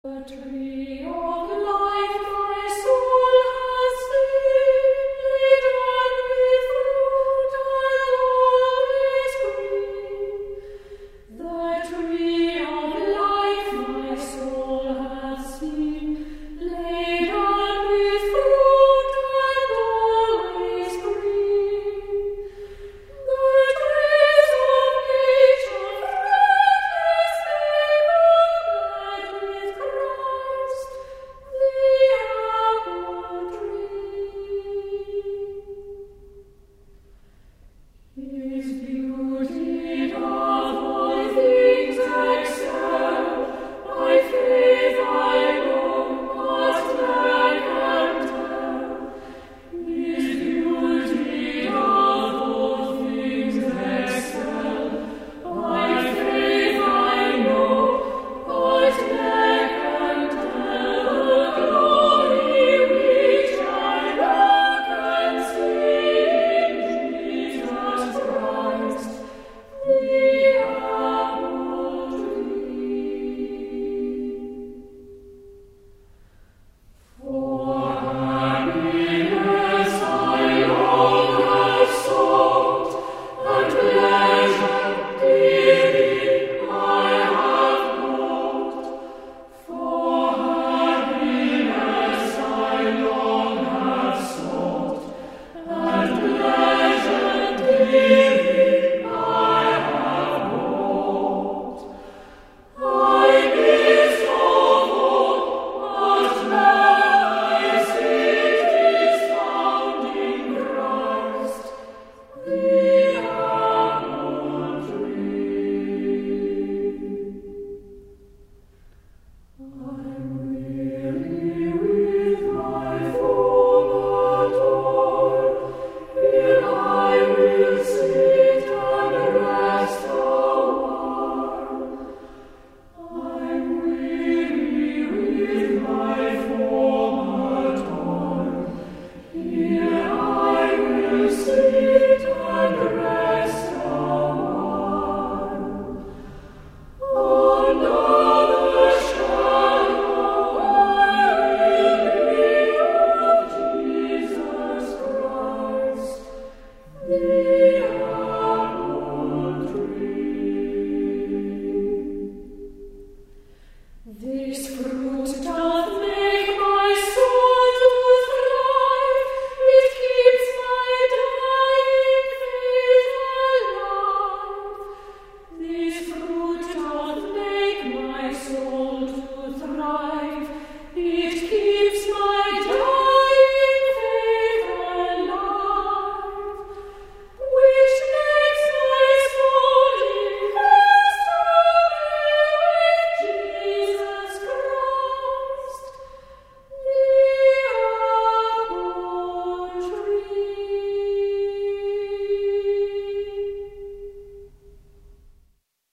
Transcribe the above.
The tree of life my soul has seen, laden with fruit and always green. The tree of life my soul has seen, laden with fruit and always green. The trees of nature fruitless never met with Christ, the apple tree. His beauty doth all things excel. By faith I know what man can tell. His beauty doth all things excel. By faith I know what man can tell. The glory which I look and see in Jesus Christ, the apple tree. For happiness I long have sought, and pleasure dearly I have bought. For happiness I long have sought, and pleasure dearly I have bought. I missed all, but now I seek is found in Christ, the apple tree. I'm weary with my former toil, here I will sit and rest awhile. I'm weary with my former toil, here I will sit and rest awhile. Another shadow I will be of Jesus Christ, the apple tree. This fruit